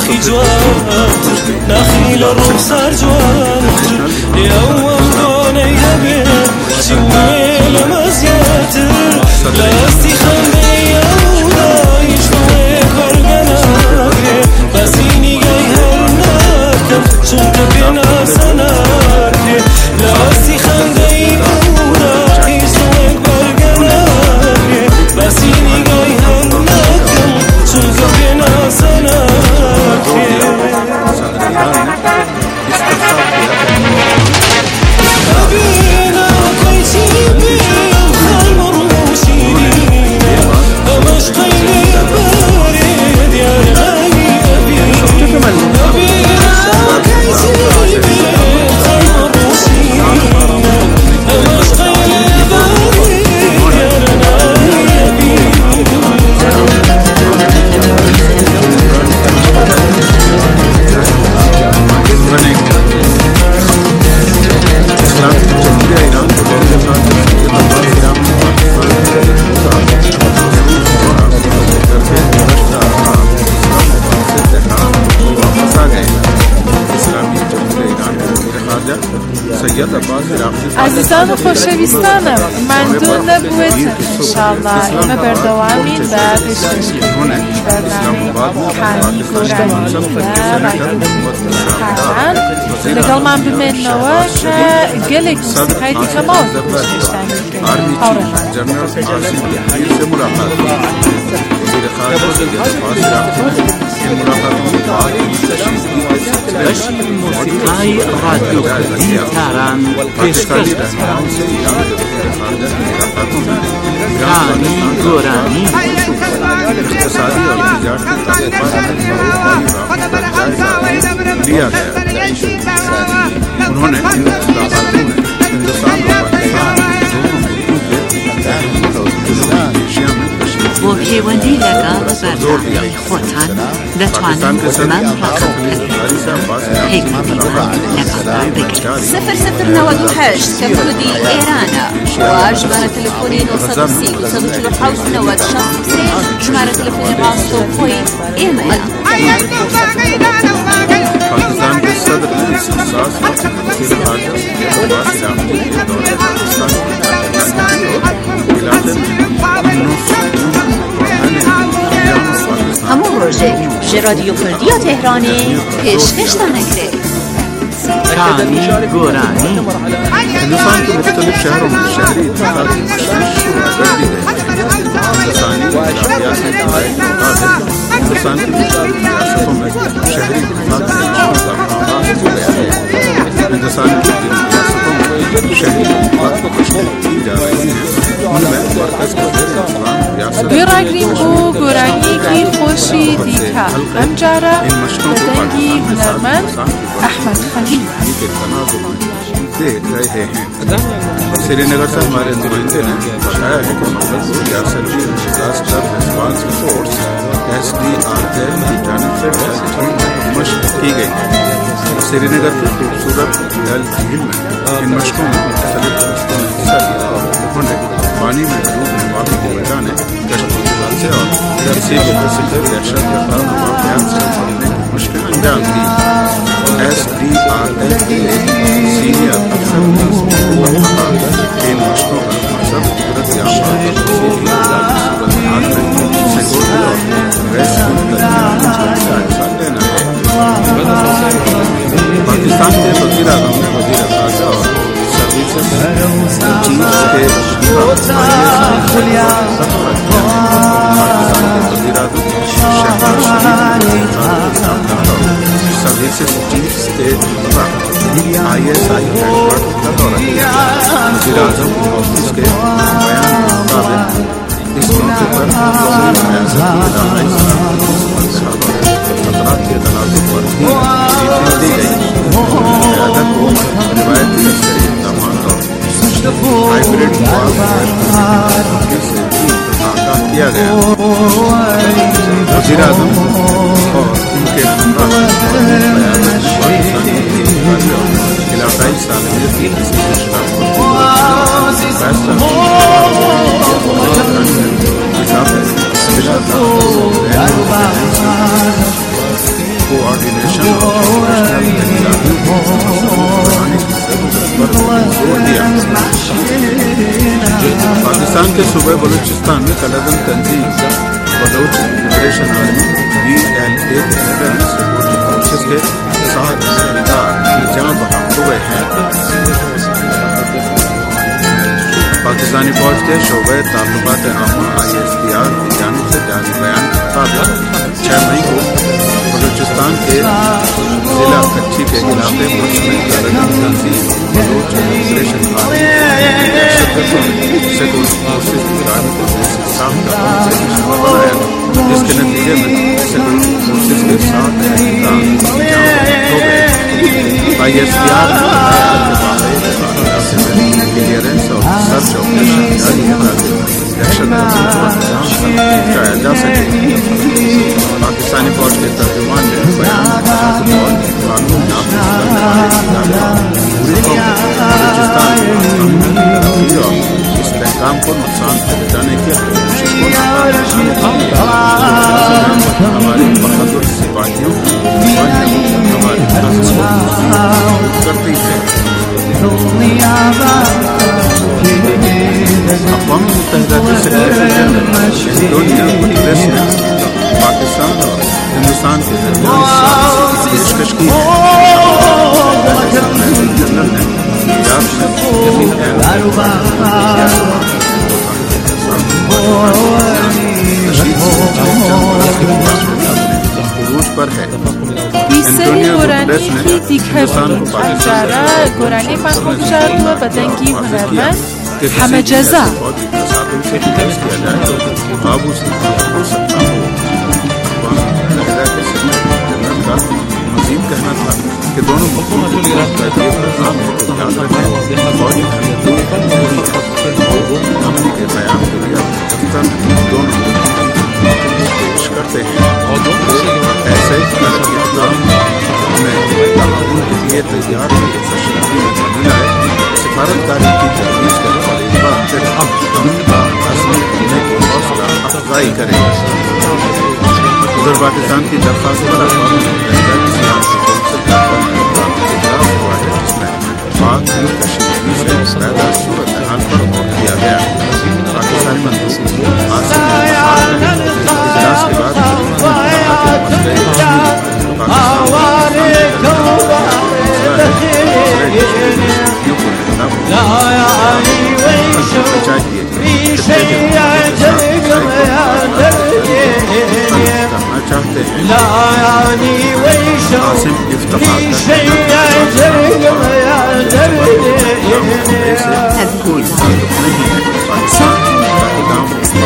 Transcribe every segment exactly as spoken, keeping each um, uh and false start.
روحي جوانتر نخيل الرخصار جوانتر يوم دوني هبين شويل مزياتر لاستي خندي يودا يشوي برغناكي بسيني جاي هرناكم شنك بينا سناكي لاستي خندي يودا يشوي برغناكي بسيني جاي هرناكم شنك بينا سناكي عزیزان و خوشویستانم ممنون نبووتن انشالله ئێمە بەردەوامین بە پێشکەشکردنی بەرنامەی کانی گۆرانی لە لەگەڵمان بمێننەوە کە گەلێک موسیقای دیکەماوە پێشکەشتانی موسیقای رادیو کردی تاران پیشکش کانی گورانی اقتصادی اور تجارتی لیا گیا انہوں نے ہندوستان بۆ پەیوەندی لەگەڵ بەرنامەی خۆتان دەتوانن بۆمان ڕقم بکەن پەیوەندیتان لەگەڵمان بگرن صفر صفر نود و هشت کە کودی ئێرانە و ژمارە تەلەفۆنی نۆ سەد و سی و سەد و چل و حەوت نەوەت شەست و سێ ژمارە تەلەفۆنی ڕاستەوخۆی ئێمەیە پاکستان کے صدر عیسی ساس وزیر خارجہ عباس عراقی کے دورے پاکستان هەموو ڕۆژێک ژێ رادیۆ کوردیە تێهرانێ پێشکەشتان ئەکرێت کانی گۆرانی ہندوستان کے مختلف شہروں میں شہری انتخابی تشویش کر دی گئی ہندوستانی ریاست ہندوستان کی ریاستوں میں شہری انتخابی ہندوستان کی ریاستوں میں شہری انتخاب کو تشکیل کی جا رہی ہے ان میں مرکز کا زیر انتظام ریاست گوێڕاگرین بۆ گۆرانیەکی خۆشی دیکە ئەم جارە بەدەنگی هونەرمەند ئەحمەد خەلیل دے رہے ہیں سری نگر سے ہمارے نمائندے نے بتایا ہے کہ مقصد ریاستی disaster response force S D R F کی جانب سے مشق کی گئی سری نگر کی خوبصورت ڈل جھیل میں ان مشقوں میں مختلف دوستوں نے حصہ لیا اور انہوں نے پانی میں ڈوبنے والوں کو بچانے کشتی حادثے اور درسی کے پرسکتے دہشت گرد واقعات سے بچنے کی مشقیں انجام دی ایس ڈی آر ایف کے سینئر افسر ان مشقوں کا مقصد قدرت کے آفات اور تفصیلی صورت حال میں سیکورٹی اور ریسکیو ترمیم کا حصہ لینا ہے پاکستان کے وزیر اعظم نے وزیر خارجہ اور سروسز چیف کے پاکستان کے وزیر اعظم Shahbaz Sharif services chief state I S I headquarter کا دورہ کیا وزیر اعظم آفس کے بیان کے مطابق اس موقع پر وزیر اعظم ادارہ خطرات کے تناسب پر بھی بریفنگ دی گئی قیادت کو روایتی عسکری اقدامات اور ہائیبرڈ وارفیئر سے بھی آگاہ کیا گیا وزیر اعظم اور ان کے ہمراہ قیادت پاکستان کی ذمہ اور علاقائی سالمیت کی کسی کے خلاف فیصلہ کو पाकिस्तान के सूबे बलूचिस्तान में कल अदम तंजीम Baloch liberation army B L A के एविडेंस जिसके सात सरदार की जान बहक हुए हैं। पाकिस्तानी फौज के शोबे ताल्लुकात आमा आई एस पी आर की जानिब से जारी बयान के मुताबिक छह मई को बलूचिस्तान के जिला कच्ची के इलाके में कलदम तंजीम बलूच लिबरेशन आर्मी जिसके नतीजे में फोर्सेज के साथ I S P R clearance और सर्च ऑपरेशन जारी है ताकि कराया जा सके। पाकिस्तानी फौज के तर्जुमान ने बयान कानून पूरी बलूचिस्तान और इस्तेहकाम को नुकसान पहुँचाने की कोशिश को हमारे बहादुर सिपाहियों हमारे करती है। अक़वाम मुत्तहिदा के सेक्रेटरी जनरल एंटोनियो गुटेरेस ने पाकिस्तान और हिंदुस्तान के दरमियान पेशकश की है। जनरल ने पंजाब से पर है। بیشتری گورانی که دیگر بود انجاره گورانی فنکو بشارد و بدنگی هنرمند همه جزا मजीद कहना था कि दोनों मुल्कों को अमन के क़याम के लिए दोनों पेश करते हैं और ऐसे में लिए तैयार सिफारतकारी की तजवीज़ करें और इस बार फिर अब अमन का हासिल करने की हौसला अफजाई करेगा। उधर पाकिस्तान की दरख्वास्त पर अक़वाम मुत्तहिदा की हुआ है जिसमें पाक कश्मीर से पैदा सूरत हाल पर गौर किया गया। पाकिस्तानी मंत्री आसिम इजलास के बाद चाहते हैं आसिम इफ्तिखार कोई ताल्लुक नहीं है। पाकिस्तान गाँव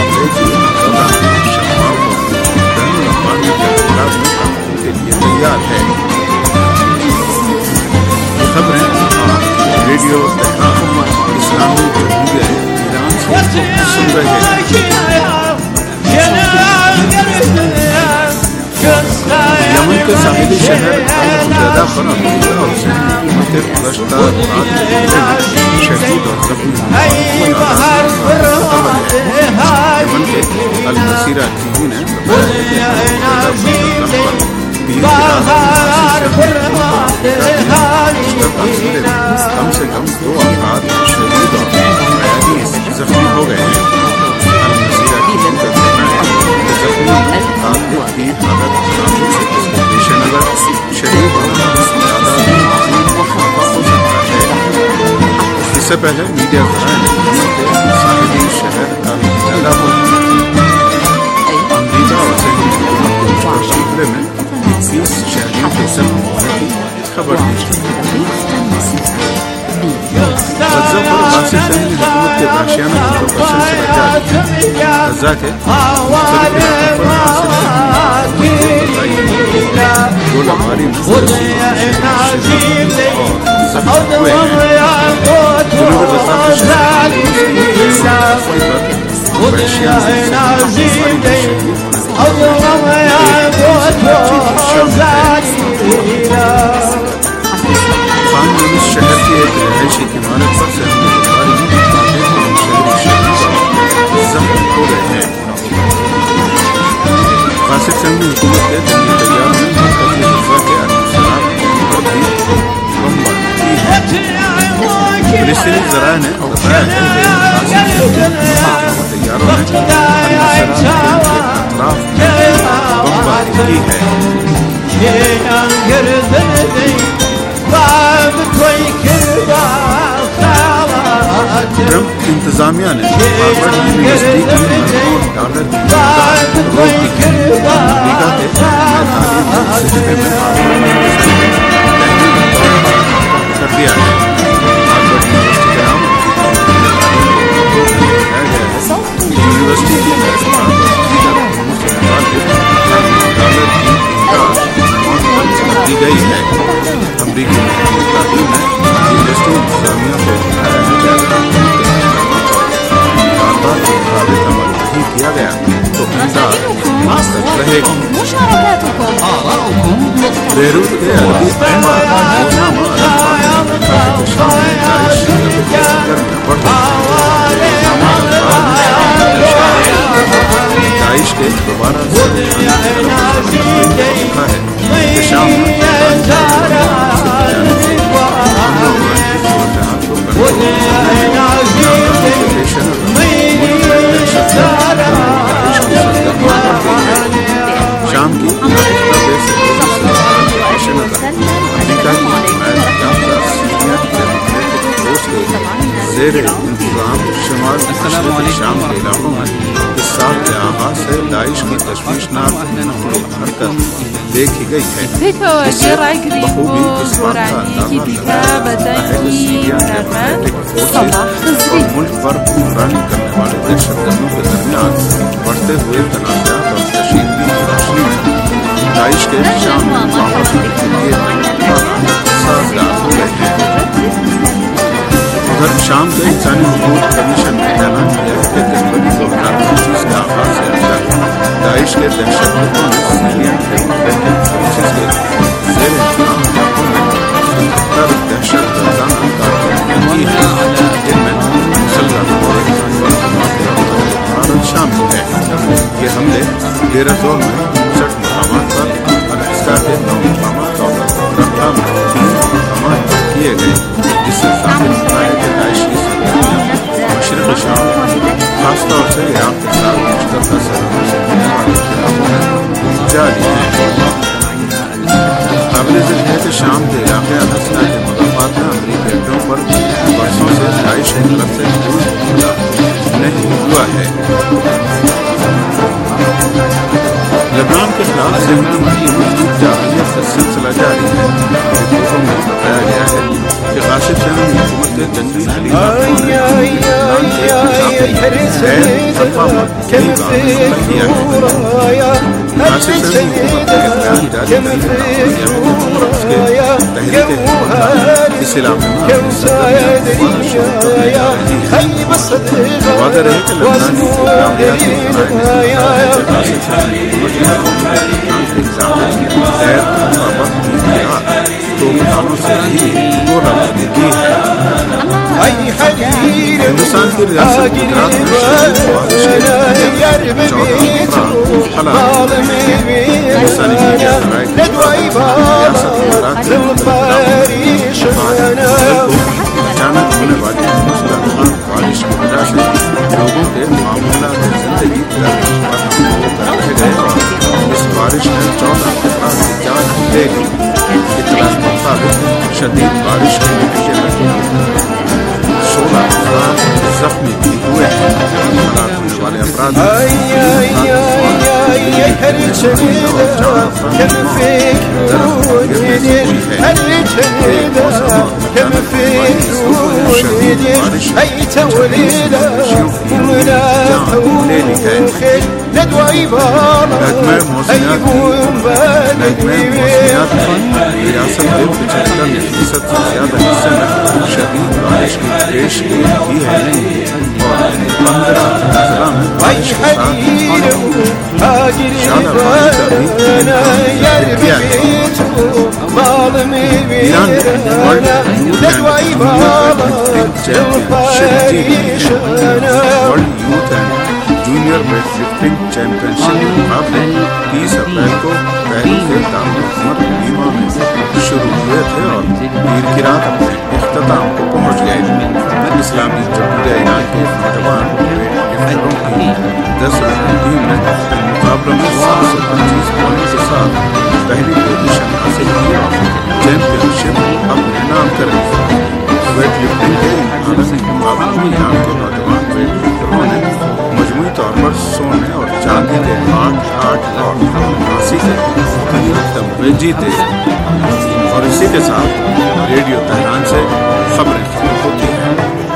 के लिए तैयार है। खबरें रेडियो इस्लामी जमहूरिया ईरान से सुन रहे हैं। यमन के साहिली शहर अल-हुदैदा पर अमेरिका और सऊदी हुकूमतें गुज़श्ता रात शहीद और ज़ख्मी यमन के अल-मसीरा टीवी ने कम से कम दो अफराद शहीद और बयालीस जख्मी हो गए हैं। अल-मसीरा टीवी का कहना है कि जख्मी अफराद की हालत नाजुक है, जिसके पेश नज़र शहीद होना ज़्यादा हो सकता है। इससे पहले मीडिया ज़राए ने यमन के साहिली शहर अल-हुदैदा पर अमरीका और सऊदी हुकूमत के मुशावरे में बीस शहरियों के जख्मी होने की खबर दी। गज़ा पर बासी सऊदी हुकूमत के वहशियाना ऑपरेशन से बचा गज़ा के गोलाबारी में जख्मी हुए हैं। जुनूबी गज़ा के शहर खान यूनिस शहर की एक रिहायशी इमारत पर से गोलीबारी में शहरी जख्मी हो गए हैं। कासिम सऊदी हुकूमत के जंगी तैयार में मरकज़ी गज़ा के अल-सलाम पर भी बमबारी की है। फिलिस्तीनी ज़राए ने बताया है कि हथियारों ने अतराफ बमबारी की है। ट्रंप इंतजामिया ने हार्वर्ड यूनिवर्सिटी की करोड़ डॉलर की रोक दी है। अमेरिका के तालीम सिलसिले में कर दिया है। हार्वर्ड यूनिवर्सिटी के नाम यूनिवर्सिटी की डॉलर की इमदाद दी गई है। अमरीकी तालीम ने यूनिवर्सिटी इंतजामिया को बताया है कि अगर बार बार मुताबिक अमल नहीं किया गया तो इमदाद रहेगा। बेरूत के अरबी दाइश के दोबारा है शाम शाम की जेर इंतजाम शुमार शाम के इलाकों में इस साल के आगाज से दाइश की तशवीशनाक हरकत देखी गई है। बखूबी इस बात का मुल्क पर हुक्मरानी करने वाले दहशतगर्दों के दरमियान बढ़ते हुए तनाज़ात और कशीदगी की रोशनी में दाइश के शाम साजगार हो गए हैं। उधर शाम के इंसानी हुकूक कमीशन ने ऐलान किया कि जनवरी दो हजार पच्चीस के आगाज से अब तक दाइश के दहशतगर्दों ने सीरियन डेमोक्रेटिक फोर्सेस के जेर इंतजाम इलाकों में सत्तर दहशतगर्दाना कार्रवाई की है, जिनमें मुसल्लह हमले भारत शामिल है। ये हमले डेरा जोर में उनसठ मकामात पर अल-अक़सा के नौ मकामात और रक्का में तीन मकामात पर किए गए, जिससे साबित होता है कि दाइश की सरगर्मियां मशरिक़ी शाम खासतौर से इराक के साथ मुश्तरका सरहदों से मिलने वाले इलाकों में जारी है। काबिल ज़िक्र है कि शाम के इलाके अल-अक़सा के मकामात में अमरीकी अड्डों पर बरसों से दाइश की तरफ से कोई हमला नहीं हुआ है। लेबनान के खिलाफ जंगी की मजबूत जारहियत का सिलसिला जारी है। रिपोर्टों में बताया गया है कि काशिफ जंगी हुकूमत के जंगी खलीफा किया है। काशिफ जंगी हुकूमत के इख्तियार जारी तहरीक इस इलाके में वादा रहे कि लेबनानी तो किसानों से भी दो रवानगी की है। हिंदुस्तान की रियासत गुजरात में बारिश के चौदह हालात हिंदुस्तानी मीडिया सराय की रियासत गुजरात में अचानक होने वाली मूसलाधार बारिश की वजह से लोगों के मामूलात जिंदगी रह गए और इस बारिश में चौदह अफराद की जान ले गई। इत्तला के मुताबिक शदीद बारिश के नतीजे में सोलह अफराद जख्मी भी हुए हैं। हलाक होने वाले अफराद रियासत के पचहत्तर फीसद से ज्यादा हिस्से में शदीद बारिश की पेशगी की है और पंद्रह जिला में बारिश के साथ Iran world youth and junior weightlifting championship मुकाबले तीस अप्रैल को पहली के दारुल हुकूमत लीमा में शुरू हुए थे और पीर की रात अपने इख्तिताम को पहुंच गए। इस्लामी जमहूरिया ईरान के नौजवान डिफेंडरों की दस रन टीम ने मुकाबले में सात सौ पच्चीस पॉइंट के साथ पहली पोजीशन हासिल की और चैंपियनशिप अपने नाम कर ली। वेट लिफ्टिंग के आलमी मुकाबले में ईरान के नौजवान वेट लिफ्टरों ने मजमूई तौर पर सोने और चांदी के आठ आठ और कांसी के मुख्तलिफ तमगे जीते। और इसी के साथ रेडियो तेहरान से खबरें खत्म होती हैं।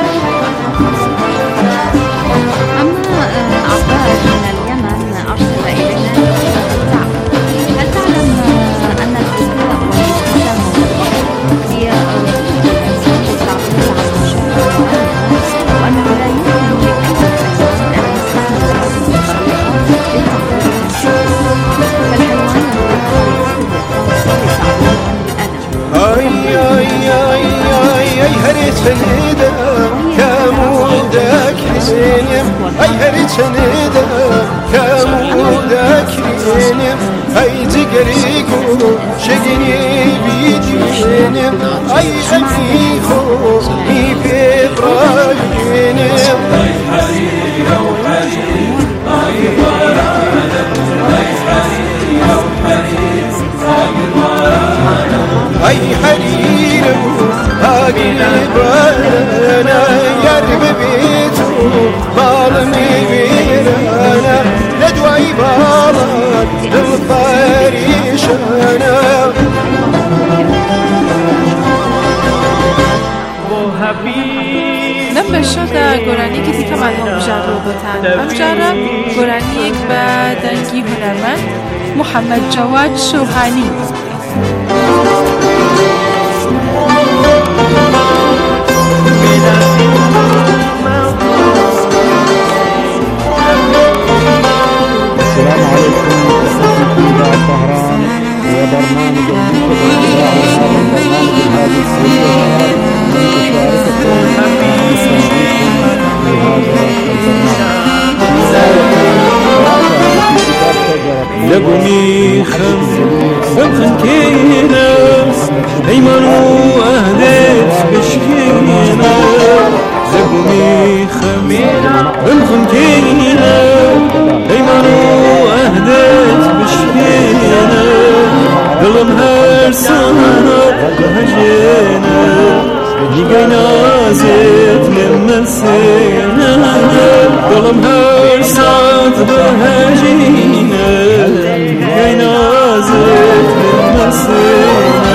أما عباد من اليمن أرسل إلينا تعب. هل تعلم أن الغذاء والاستخدام والوقت هي وسيلة تعبير عن مشاعرنا وأنه لا يمكن لأي حيوان أن يستخدم هذه الطريقة لتعبير عن شعوره. فالحيوان اي اي اي اي اي هريت فنيدا كامودك رينم اي هريت فنيدا كامودك رينم اي تقريقو شقني بيدينم اي اميخو مي بيبراينم اي حرير او حرير اي ضرانم اي حرير او حرير اي حرير هاقلبانا يرب بيتو ظالمي بيرانا ندوي بالان للطريشانا لەم بەشەدا گۆرانێکی دیکەمان هەڵبژاردەوە بۆتان. ئەم جارە گۆرانیەک بە دەنگی هونەرمەند محەممەد جەواد شەوهانی. السلام عليكم أساتذة إذاعة طهران وبرنامج برنامج هذه السلسلة لقوني خم فمخن كينا هيمنو أهديت بشكينا لقوني خم فمخن كينا هيمنو أهديت بشكينا قلم هرسان بهجينا يقينا زيت لمسينا قلم هرسان بهجينا يقينا زيت لمسينا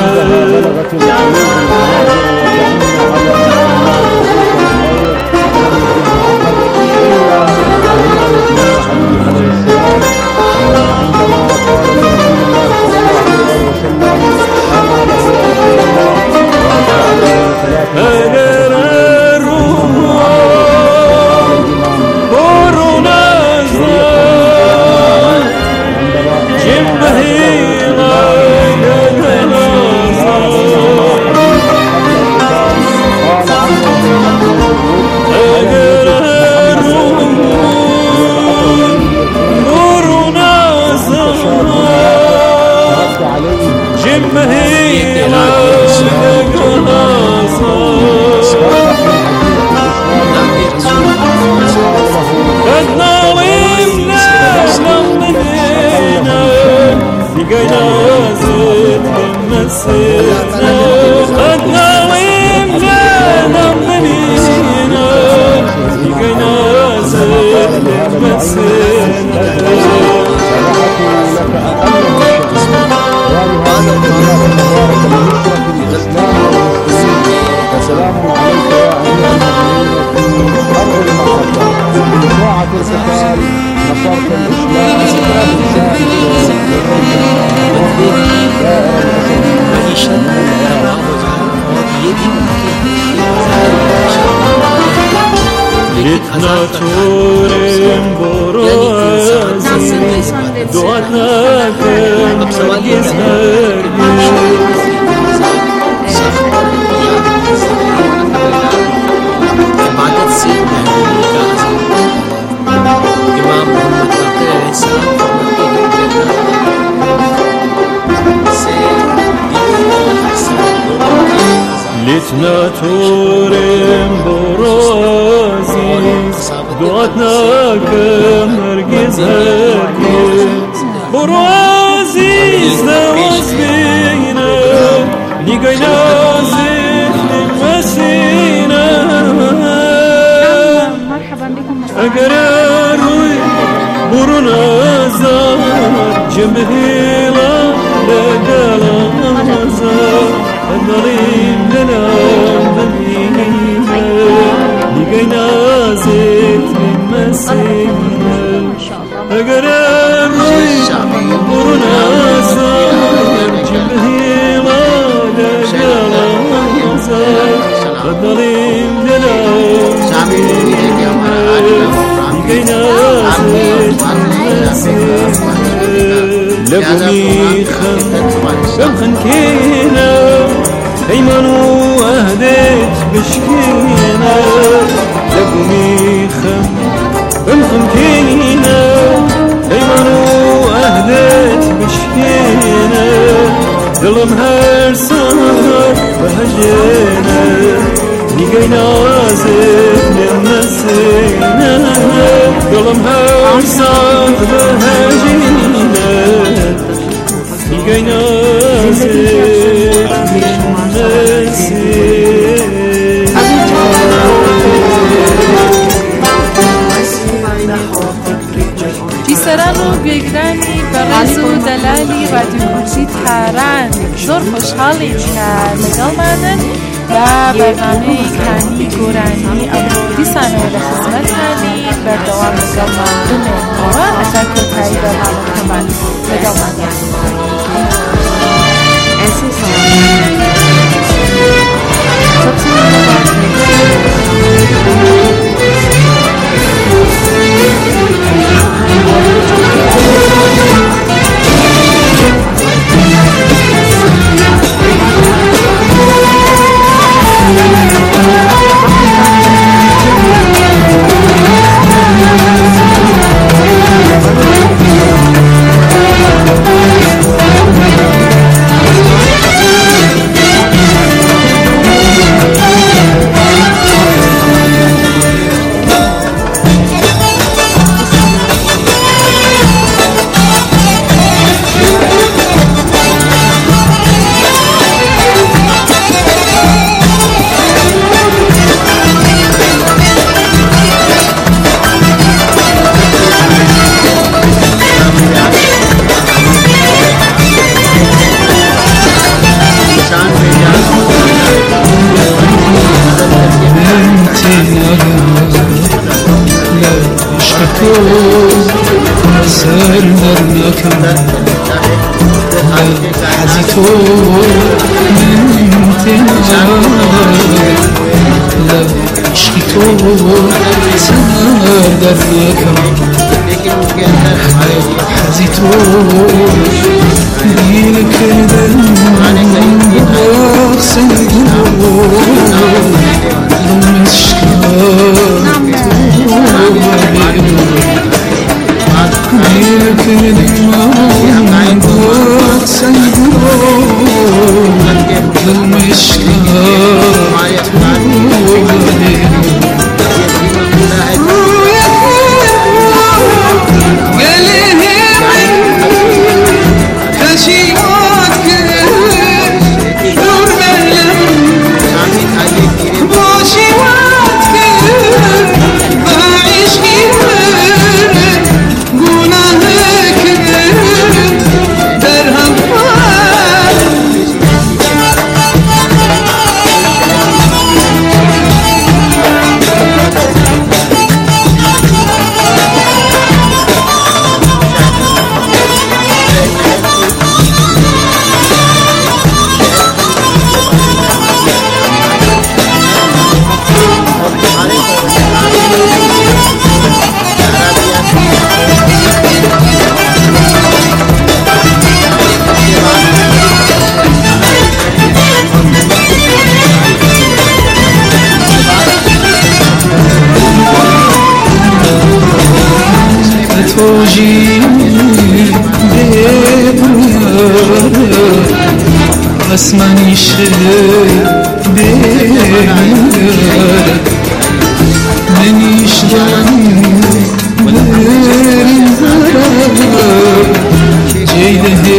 ناتورم برازی دوات نکن هرگز عبادت سيدنا إمام محمد باقر عليه السلام ناتورم برازیز دوات نکم هرگز هرگز برازیز نواز بینم نیگای نازم نمسینم اگر روی برون ازار جمهیلا لگل ازار النريم لنا بنينا لقي نازت من مسينا أقرب روي برنا صار جبهي ما لقى صار النريم لنا بنينا لقي نازت من مسينا لقمي خم كم خنكينا ايمانو اهديت بشكينا لقمي خم كم خنكينا ايمانو اهديت بشكينا ظلم هر صار بهجينا لقينا زيت من نسينا ظلم هر صار بهجينا لقينا زيت من نسينا جیسران و گوێگرانی بەڕێز و دەلالی رادیۆ کورسی تاران زۆر خۆشحاڵین کە لەگەڵمانن بە بەرنامەی کانی گۆرانی ئەمڕۆ دیسانەوە لە خزمەتتانی بەردەوام لەگەڵمان بمێنەوە هەتا کۆتایی بەرنامەکەمان لەگەڵمان خصمنی شده بیاره نمیشدن بریم برم جیده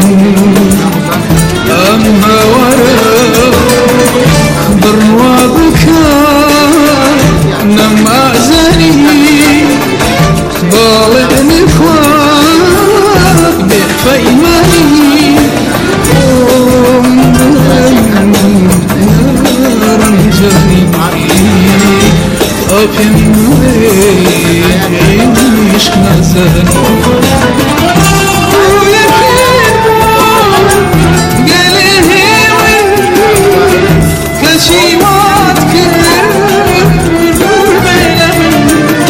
ام هواره بروا بکن نمازنی بالغ نخواه بفیمانی Öpüm neymiş nazarın Gelihim kaçimat kır Beylemin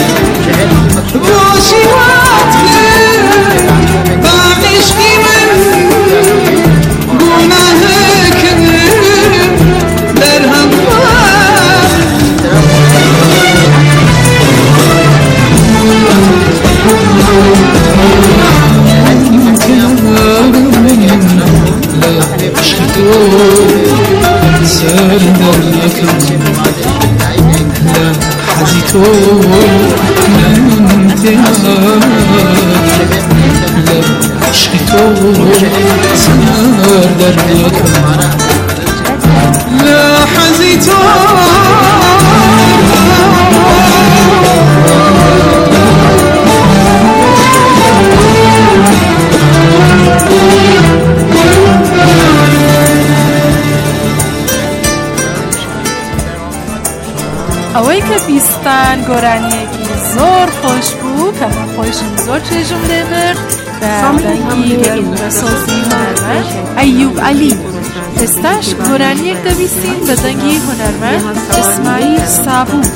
Koşimat kır Bağışkimin Günahı kır Derham var سر در یکم لا حزیتو ننتهار لا عشقتو سر در یکم لا حزیتو ئەوەی کە بیستان گۆرانیەکی زۆر خۆش بوو کە من خۆشم زۆر چێژم لێ برد بە بەنگی بەسۆزی هونەرمەند ئەیوب عەلی. ئێستاش گۆرانیەک دەبیستین بە دەنگی هونەرمەند ئیسماعیل سابوو.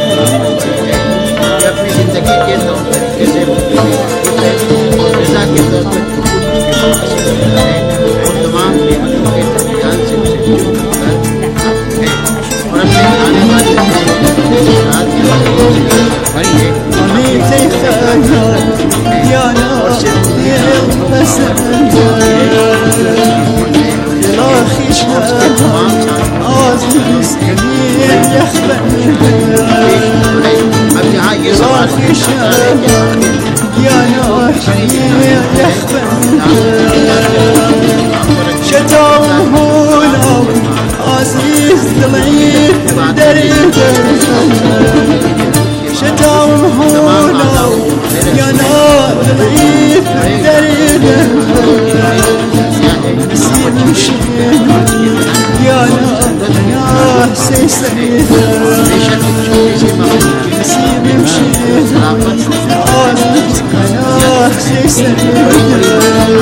अपनी जिंदगी के तौर तरीके से يا ناس الحسن لاخي شهد عزيز كبير يخبر لاخي شهد يا ناخي يخبر شتاهم هنا عزيز ضعيف دريده شتاهم هنا يا نار ضعيف دريده نسيب مشيت يا نار يا سيسريده نسيب مشيت يا سيسريده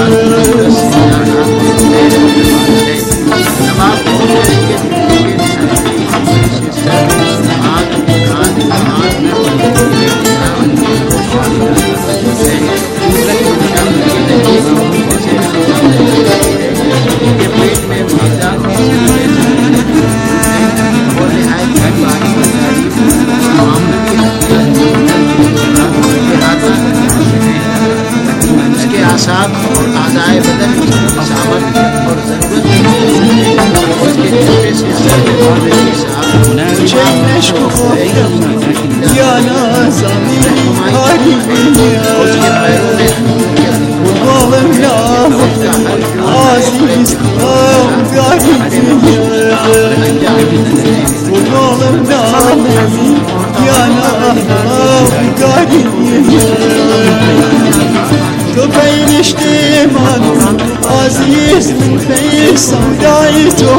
يا ناس وظالم ناظر عزيز وظالم ناظر يا ناظر كفين اشتمال عزيز من فيس سودايته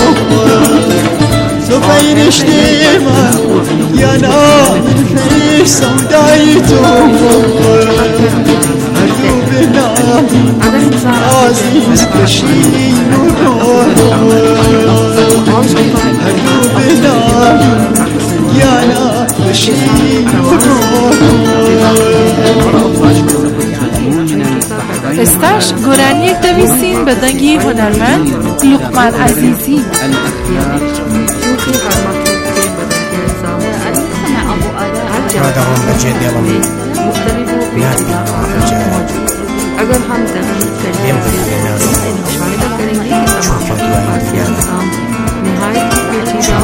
كفين اشتمال يا نار من فيس سودايته هدو بنام عزيز بشين هدو بنام يا نار بشين استاش گۆرانیەک دەویستین بە دەنگی هونەرمەند لوقمان عەزیزی دەڕۆم بەجێ دێڵم اگر هم لێم بگرێنە چۆفە دوایین دیارە نهایت پیچیدە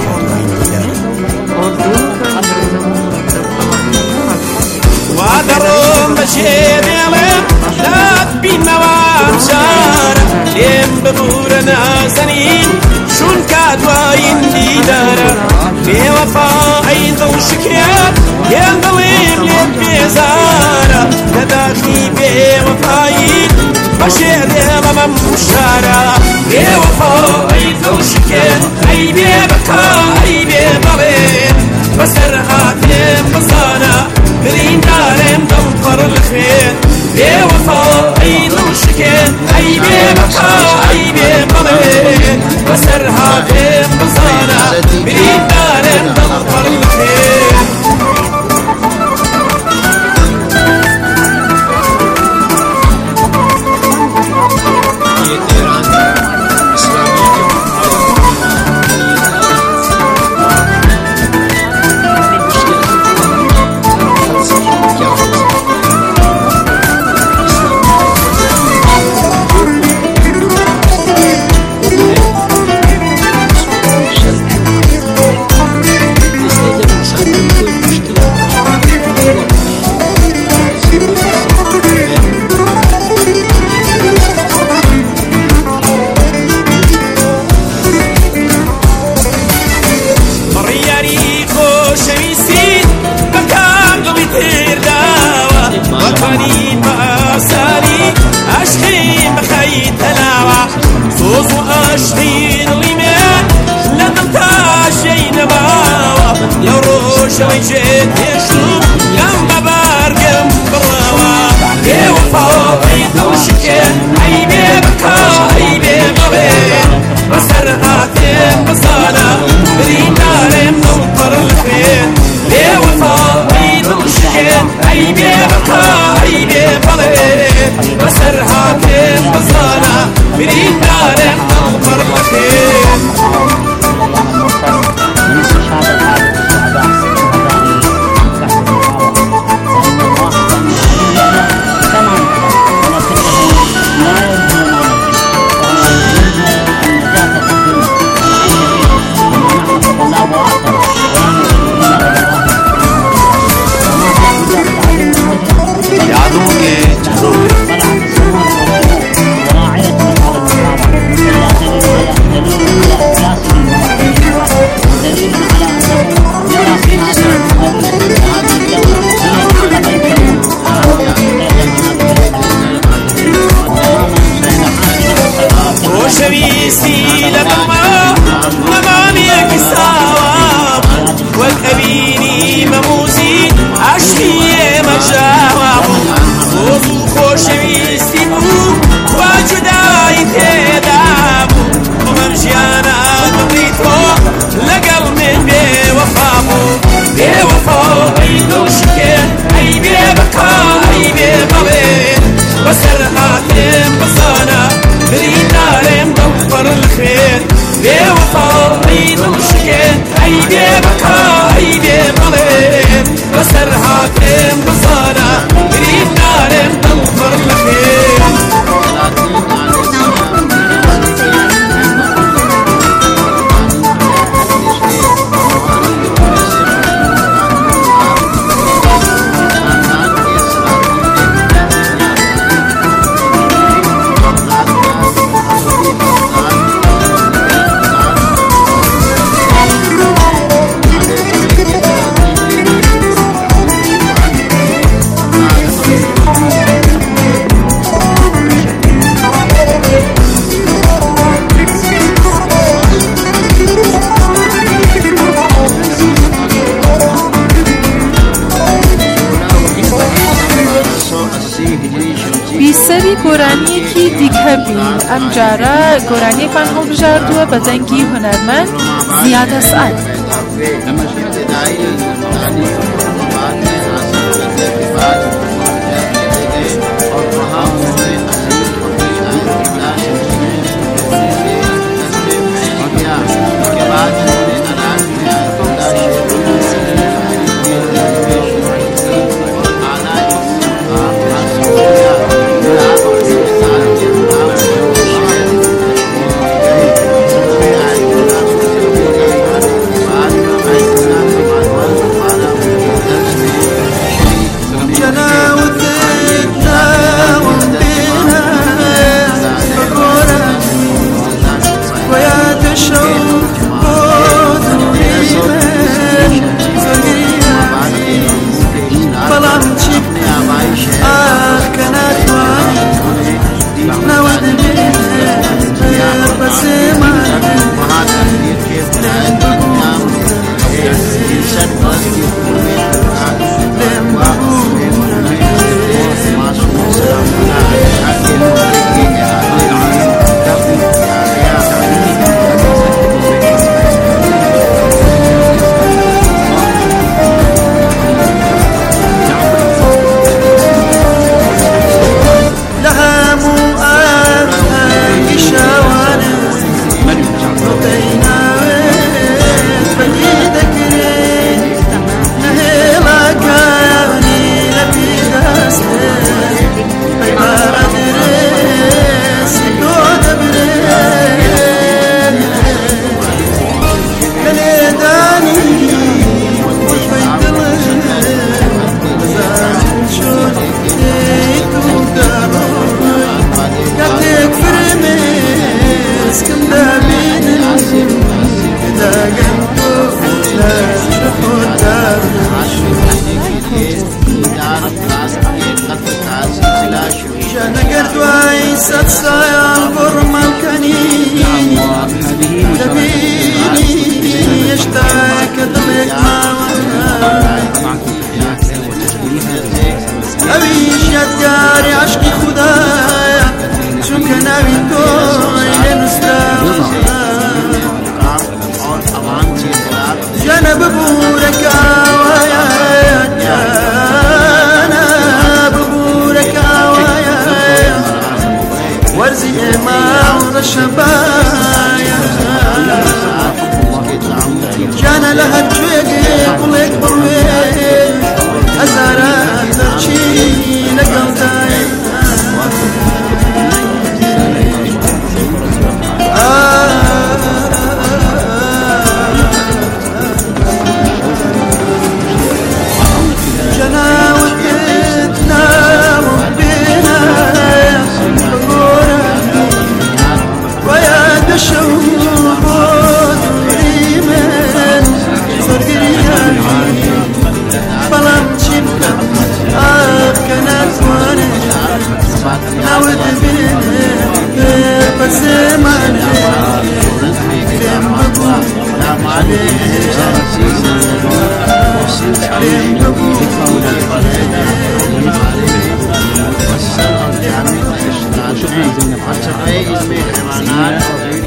وادەڕۆم بەجێ دێڵم لات بینەوە شارە لێم ببورە نازەنین چونکە دوایین دیدارە بێوەفای دڵشکێت هێڵ دڵێم لێت بێزارە لە داخی بێوەفاییت بەشێ دێڵەمەم شارە بێوەفای دڵشکێت ئەی بێ بەکا ئەی بێ بەڵێن بەسەر هاتێم بزانە بریندارێم دڵ پڕ لە خوێن بێوەفای دڵشکێت ئەی بێ بەکا ئەی بێ بەڵێن بەسەر هاتێم بزانە بریندارێم دڵ پڕ لە خوێن خۆشەویستی بوو وا جودایی تێدا بوو بەم ژیانە دڵی تۆ لەگەڵ من بێوەفا بوو بێوەفاڵی دڵشکێن ئەی بێ بەکا ئەی بێ بەڵێن بەسەر هاتێم بزانە بریندارێم دڵ پڕ لە خوێن بێوەفاڵی دڵشکێن ئەی بێ بەکا ئەی بێ بەڵێن بەسەر هاتێم بزانە بریندارێم دڵ پڕ لە خوێن بیسەری گۆرانیەکی دیکە بین ئەم جارە گۆرانیەکان هەڵبژاردووە بە دەنگی هونەرمەند زیاد ئەسعەد. جانا لها الجويقي قلك بروي أزارا درشي لقل داي جانا وكتنا وبينا بغورا ويا دشو Thank you.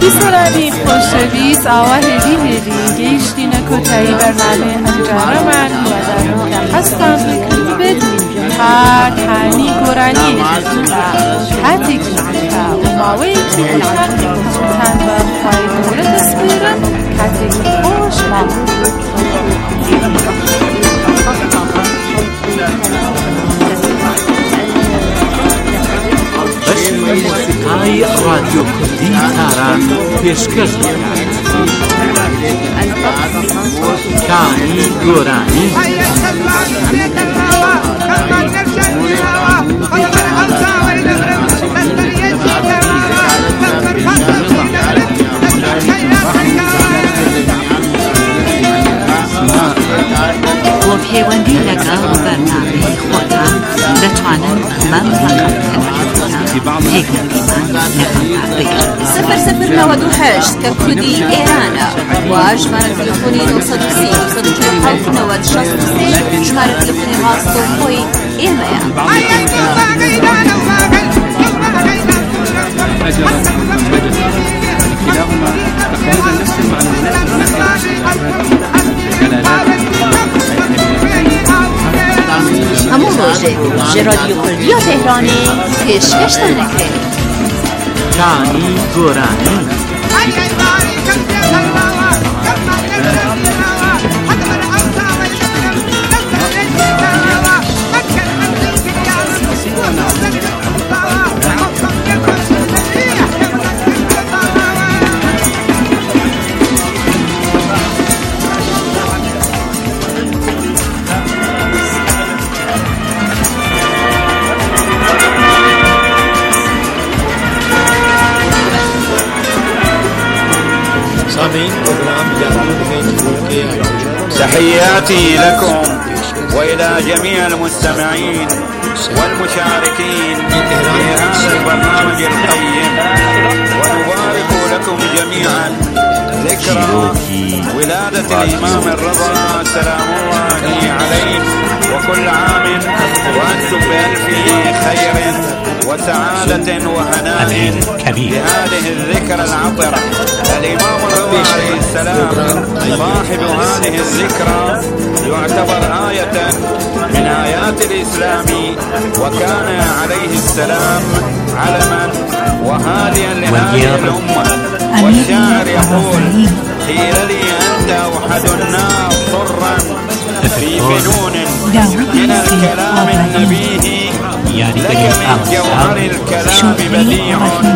بیسرانی خوشویس آوه هدی هدی گیشتی نکوتایی برنامه هنجاره من و دارم که هستم بکلیبت تا کنی گرانی حتی کنیتا و ماوی که کنی کنسوتن و خواهی دولت اسپیرم کتی خوش مامون بەشی موسیقای رادیۆ کوردی تاران پێشکەش دەکات. کانی گۆرانی بۆ پەیوەندی لەگەڵ بەرنامەی خۆتان دەتوانن بەم ڕقەم تەلەفۆنە پێکەنیمان صفر صفر نود و هشت کە کودی ئێرانە و ژمارە تەلەفۆنی نۆ سەد و سی سەد و چل و حەوت نەوەت شەست و سێ ژمارە تەلەفۆنی ڕاستەوخۆی ئێمەیە. هەموو ڕۆژێک ژێ رادیۆ کوردیە تێهرانێ پێشکەشتان دەکرێت. کانی گۆرانی تحياتي لكم وإلى جميع المستمعين والمشاركين في هذا البرنامج القيم، ونبارك لكم جميعا ذكرى ولادة الإمام الرضا سلام الله عليه، وكل عام وأنتم بألف خير وسعادة وهناء بهذه الذكرى العطرة. الإمام الرضا عليه السلام صاحب هذه الذكرى يعتبر آية من آيات الإسلام، وكان عليه السلام علما وهاديا لهذه الأمة. والشاعر يقول: قيل لي أنت أوحد الناس طرا في فنون من الكلام النبيه، لك من جوهر الكلام بديع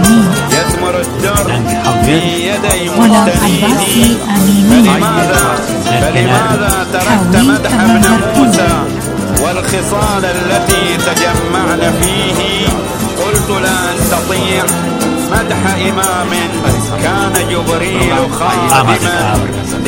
يثمر الدر في يدي مستنيه. فلماذا فلماذا تركت مدح ابن موسى والخصال التي تجمعن فيه؟ قلت: لا أستطيع مدح إمام كان جبريل خادما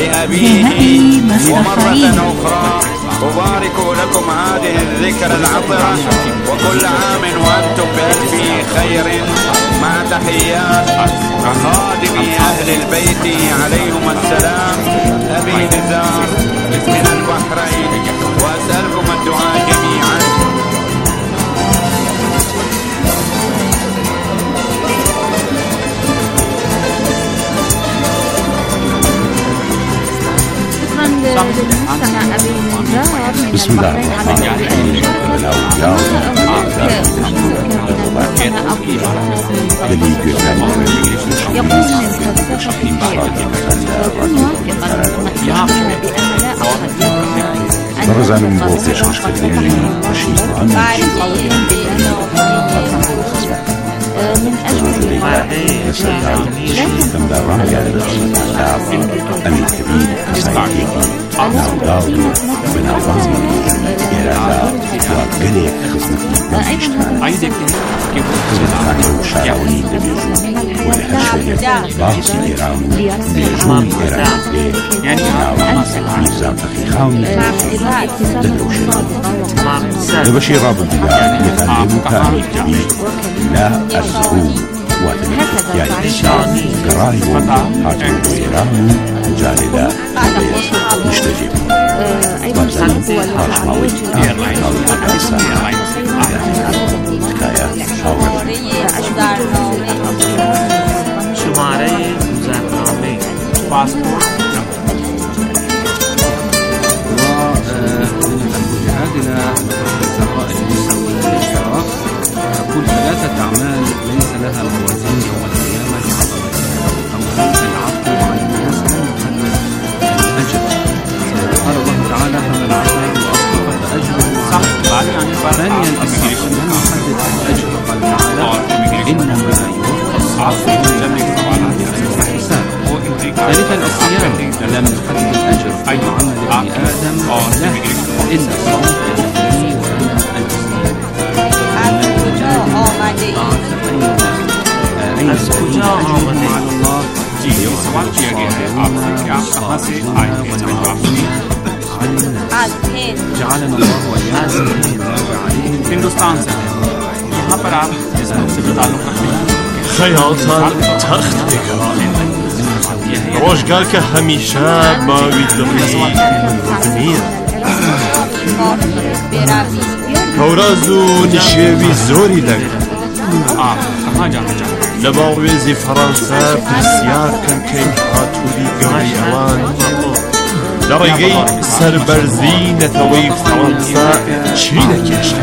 لأبيه. ومرة أخرى أبارك لكم هذه الذكرى العطرة، وكل عام وأنتم بألف خير، مع تحيات خادمي أهل البيت عليهم السلام أبي نزار من البحرين، وأسألكم الدعاء جميعا. بسم الله الرحمن الرحيم. برزان بوفيش مشكلني بشير عني من أجل يسأل شيئا درايا أمين كبير سعيدي نعوداو من أعظم إرادا وقليك خزمتي بمشتان خزمتاني وشارعوني دبيجون والهشوية باغسي إيرانو بيجون إيرانو بي ناوي نظام أخيخاوني دلوشي دبشي رابط بلا يتعلم كامل كبير لا الزهوم وتنفذ يعني قرايب هاتو إيرانو جالدا مشتجب مثلا هاشماوي شماره الأعمال ليس لها موازين يوم القيامة أو هل العفو عن الناس لم يحدد الأجر؟ قال الله تعالى فمن عفا وأصلح فأجره صح. ثانيا الصيام لم يحدد الأجر، قال تعالى إنما يوفى الصابرون أجرهم بغير حساب. ثالثا الصيام لم يحدد الأجر في عمل ابن آدم له، إن الصوم يغفرني وأنا أجزي. از کجا آمده على الله ये सवाल किया गया है आपसे कि आप कहाँ से आए हैं इसका जवाब सुनिए। جعلنا الله وإياكم हिंदुस्तान से हैं, यहाँ पर आप जिस मुल्क से ताल्लुक़ रखते हैं خەیاڵتان تەخت بکەوە ڕۆژگار کە هەمیشە باوی دڵی نییە هەوراز و نشێوی زۆری لەگەڵ لە باوێزی فەڕەنسا پرسیار بکەن کەی هاتووری گەوری ئەوان لە ڕێگەی سەربەرزی نەتەوەی فەڕەنسا چی نەکێشە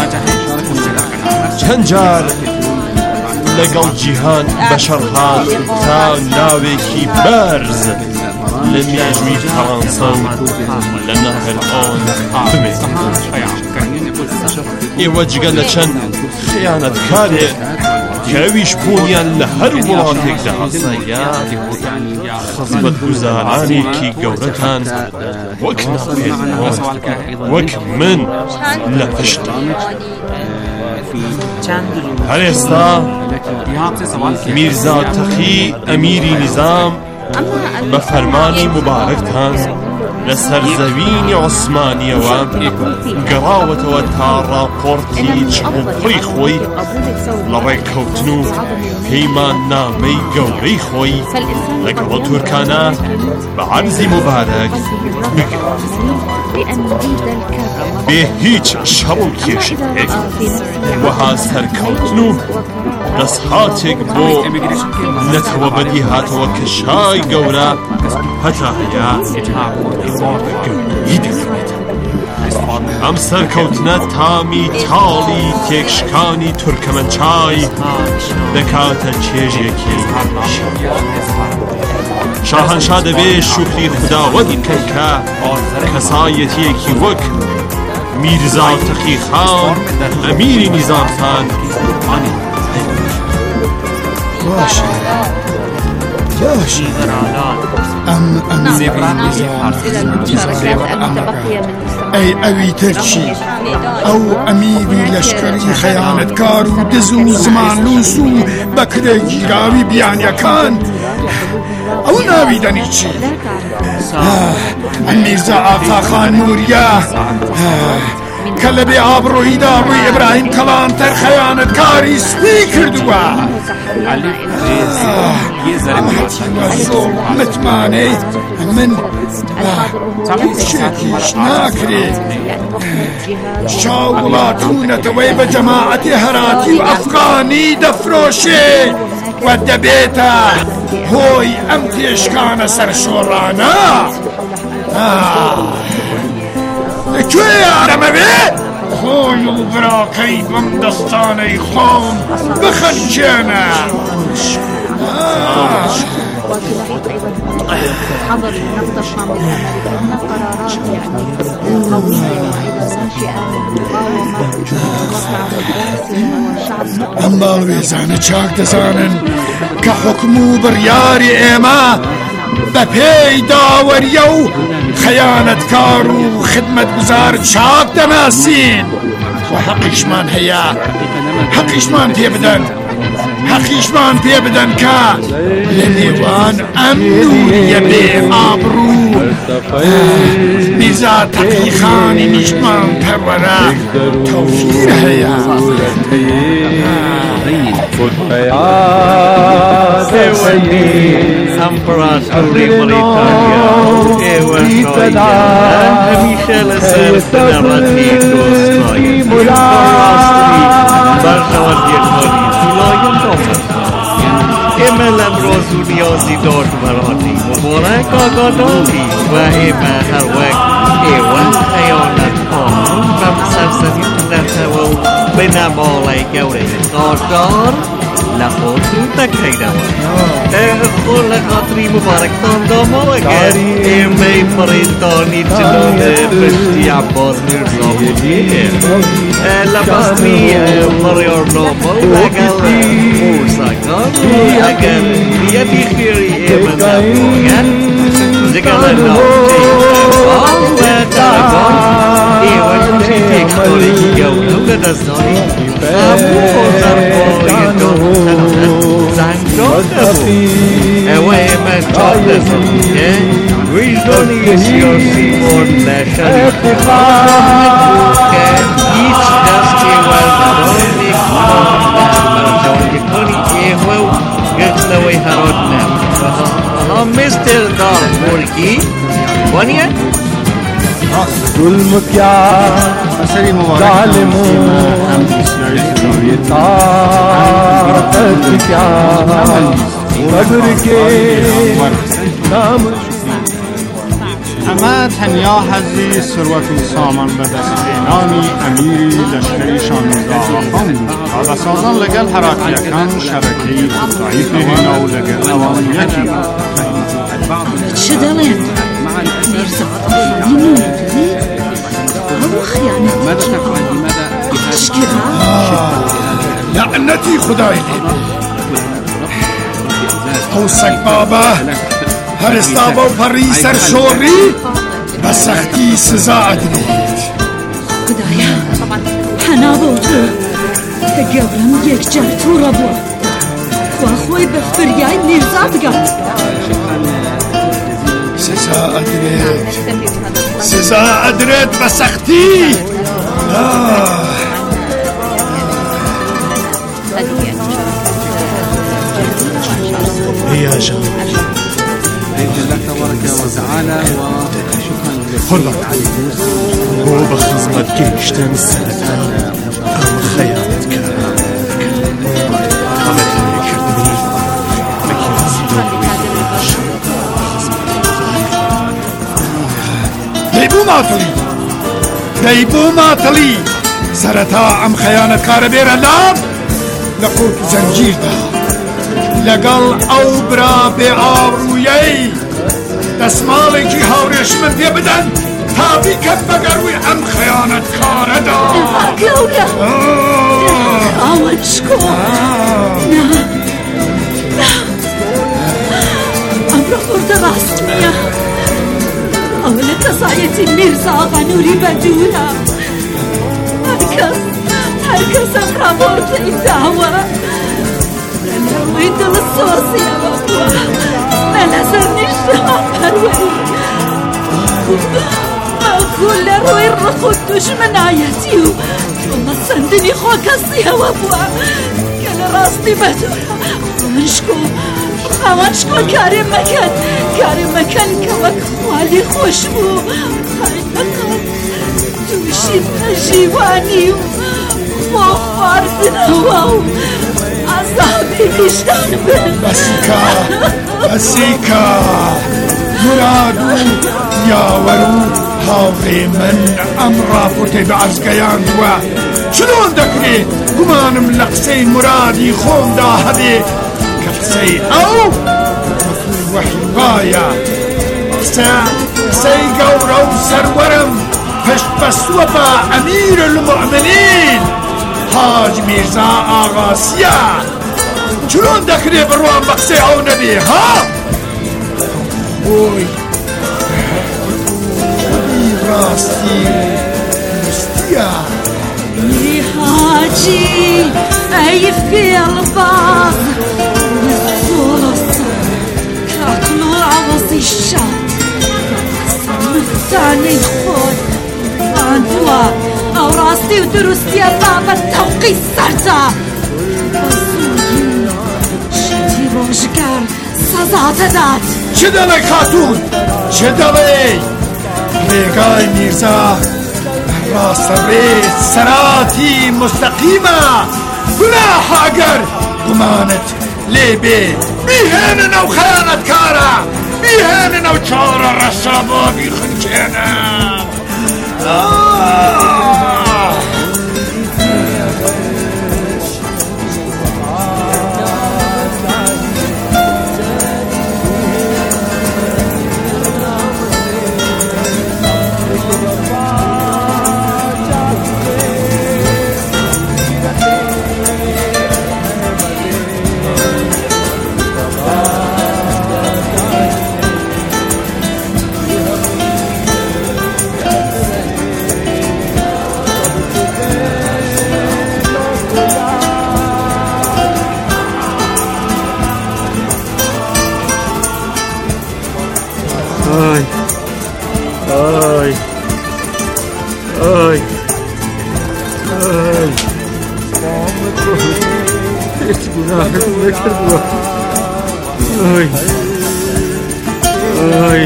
چەند جار لەگەڵ جیهان بەشەڕهات تا ناوێکی بەرز لە مێژووی فەڕەنسا و لە نەهەرئۆن بمێت ئێوە جگە لە چەند خیانەتکارێ کەویش بوونیان لە هەر وڵاتێکدا هەسایە خزمەت گوزارانێکی گەورەتان وەک ناپێدەوە وەک من لە پشتە هەر ئێستا میرزا تەقی ئەمیری نیزام بە فەرمانی مبارەکتان لە سەرزەوینی عوسمانیەوە گەڕاوەتەوە تا ڕاپۆرتی چڵپڕی خۆی لە ڕێککەوتن و پەیماننامەی گەورەی خۆی لەگەڵ تورکانە بە عەرزی مبارەک بگرێت بێ هیچ شەڕ و کێشێک وەها سەرکەوتن و دەستهاتێک بۆ نەتەوەبەری هاتەوە کە شای گەورە هەتا هەیە گەورەی دەکرێت ئەم سەرکەوتنە تامی تاڵی تێکشکانی تورکمەنچای دەکاتە چێژێکی شاهەنشا دەبێ شوکری خوداوەند بکەن کە کەسایەتیەکی وەک میرزا تەقی خان ئەمیری نیزامتان باشە باشە ئەم ئەی ئەوی تەرچی ئەو ئەمیری لەشکەری خەیانەتکار و دز و زمانلووس و بەکرێ گیراوی بیانیەکان ئەو ناوی دەنی چی ئەم میرزا ئاغاخان نووریە کە لە بێ ئابڕۆییدا ڕووی ئیبراهیم کەڵانتەر خەیانەتکاری سپی کردووە زۆر متمانەی من شێکیش ناکرێت شاو وڵاتوونەتەوەی بە جەماعەتی هەراتی و ئەفغانی دەفرۆشێ و دەبێتە هۆی ئەم تێشکانە سەرشۆڕانە لەکوێ یارەمەوێ خۆی و براکەی بەم دەستانەی خۆم بخەنجێنە حضر النفط الشامل الأمريكي من القرارات يعني قوية وأيضا ناشئة من ئەم باڵوێزانە چاک دەزانن کە حکم و بڕیاری ئێمە بە پێی داوەریە و خەیانەتکار و خدمەتگوزار چاک دەناسین و حەقیشمان هەیە حەقیشمان پێ بدەن حەقیشمان پێ بدەن کە لە نێوان ئەم نووریە بێ ئابڕوو میرزا تەقی خانی نیشتمان پەروەرە تەوفیر هەیە امپراتوری بریتانیا ایوانتایا همیشه لسر سلامتی دوستایی راستی برنوردی کاری سلایم دامد ایمل امروز نیازی دارد برادی مبارک آگاداری و ایمه هر وقت ایوان خیانت خۆم بەم سەرسەری دەتەوە و بنەماڵی گەورەی خۆشدار لە خۆتون دەکەیتەوە خۆ لە خاتری مبارەکتان داماوەگەر ئێمەی پڕێستانی جلۆنە پشتی عەباس میرزا بووێ لە بەستنی بڕیارنامە و لەگەڵ قورسەکان و ئەگەر نیەتی خێری ئێمە نەبووەگەن لەگەڵ ناوچەی ئەموال و دەرەبان ئێوە تووشی تێکخۆرێکی گەورە و لەدەستدانی هەموو خۆزەربایەکان زەنجان دەبوو ئەوە ئێمە چاک دەزانین کە وجدانی سیاسی بۆن لە شەریک کە هیچ دەستی وەرزەرانی بەرچاوەکانی ئێوە و گرتنەوەی هەرات نەبوو ها مستر دارفورکی وانیە؟ ظلم کیا ظالمون طاقت کیا صبر کے نام اما تنیا حزی ثروت سامان به دست نامی امیری لشکری شانزده آخان بود و سازان لگل حراکیکان شبکهی ضعیف هینا و لگل نوان یکی چه دلیم؟ میرزا آخانی موندی؟ او خیانت ماذا تفعل لماذا اشکرا لعنتی خدای قوسک بابا هرستابا و پری سرشوری بسختی سزا ادرید خدایا حنا بوتو که گورم یک جر تو را بود و خوی به فریای میرزا بگم سزا ادرید سزا ادرید بسختی يا جمال الله تبارك وتعالى وشكرا هو بخزمت جيشتن سنة أم خيانتك ديبو ماتلي ديبو ماتلي سرتا أم خيانت كاربير اللام لقوت زنجير ده لەگەڵ ئەو برا بێ ئاڕوویەی دەسماڵێکی هاوڕێشمە پێ بدەن تا بیکەن بە گەڕووی ئەم خەیانەتکارەدا گەورە ئەوەن شکۆ ئەمڕۆ خۆردە ڕاست نییە ئەوە لە کەسایەتی میرزا ئاغا نووری بەدوورە هەرکەس هەرکەس ئەم ڕابۆرتەی داوە ويدل الصوص يا بابا ما لازمنيش هروي ما كل روي رخدتوش من عياتيو وما سندني خوكسي يا بابا كان راستي بدورة ومنشكو خوانشكو كارم مكان كارم مكان كوك خوالي خوشبو هاي مكان توشي نجيواني وفاردنا واو عذابي بيشتان بسيكا بسيكا مرادو يا ورو هاوري من أمرا فتي بعزقيان دوا شلون دكري قمانم لقسي مرادي خون دا هدي كفسي أو مفل وحي بايا سا سي قورو سرورم پشت بسوبا أمير المؤمنين حاج میرزا آغاسیا چلون دکری بروان بقصه او نبی ها اوی خودی راستی مستیا ای حاجی ای فیل باز نزولوسا کاکلو عوضی شد مفتانی خود آنتوا او راستی و درستی بابا توقی سرتا بزرگی شدی روشگر سزا داد چه دلی خاتون چه دلی ریگای میرزا راست ریت سراتی مستقیمه گناه اگر گمانت لیبی بیهنن او خیانت کارا بیهنن او چارا رسابا بیخنچنه Ay, ay, ay, ay. Hiç günahım ne kırdı? Ay, ay,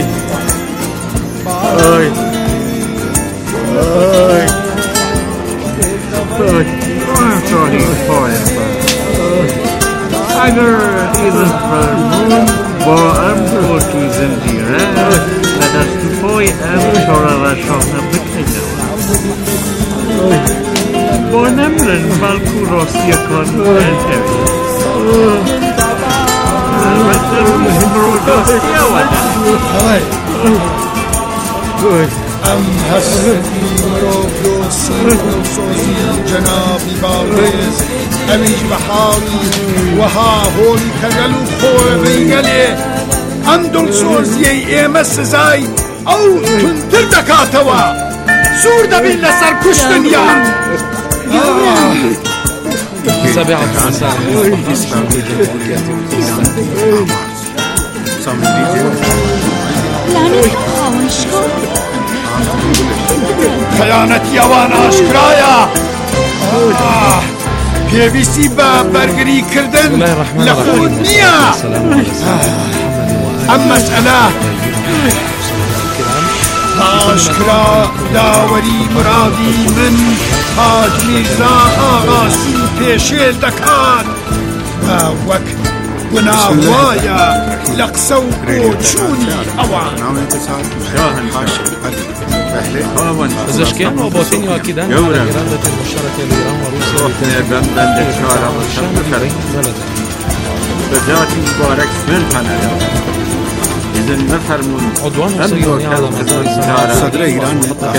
ay, ay, ay. I'm sorry for it. Tiger isn't vermoon, but I'm working in the air. Let us deploy and Torah Shona Bikina. Bonemren Valkuros Yakon and Good. أم هستی مروبلو سیرو سوزی جنابی بالغیز أميج بحاوي وها هولي كغلو خوه بيغلي أم دول سوزي إيمة سزاي أو تنتر دكاتوا سور دبين لسر كش دنيا سابعة خيانة يوان أشكرايا پێویستی بە بەرگری کردن لە خۆت نییە ئەم مەسئلە ئاشکرا داوەری مرادی من حاج میرزا ئاغاسی پێشێل دەکات وەک گوناه وایە لە قسە و بۆچوونی ئەوان پزشکی رابطین یاکیدن على إرادة المشتركة لإيران وروسيا بذاتی مبارک من پناه إذن نفرمون عدوان الصهيوني على مدار سنوات صدر إيران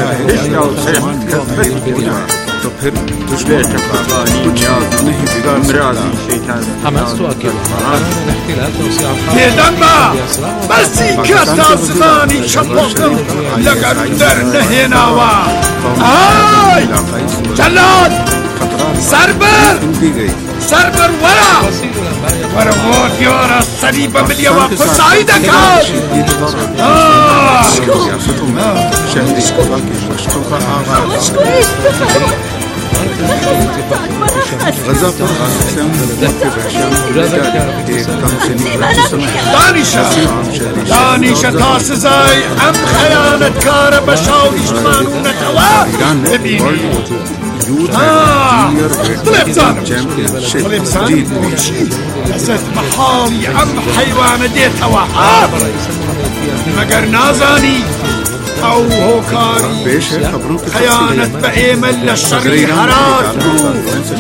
تو پھر دشمن تقاضی نیاز نہیں امراضی شیطان حماس تؤكد على الاحتلال توسيع بێدەنگە بەسی کە تاسزانی شەپۆقم لەگەر دەرنەهێناوە ئای جەلاد سەربەر سەربەر وەرە وەرە بۆ دیۆرە سەری بە ملیەوە قسایی دەکات دانیشە دانیشە تاسزای ئەم خەیانەتکارە بە شاوریشتمانونەتەوە ببینی بڵێ بزانم بڵێ بزانم بۆچی لەسەر بەحاڵی ئەم حەیوانە دێتەوە مەگەر نازانی ئەو هۆکاری خەیانەت بە ئێمە لە شەڕی هەرات بوو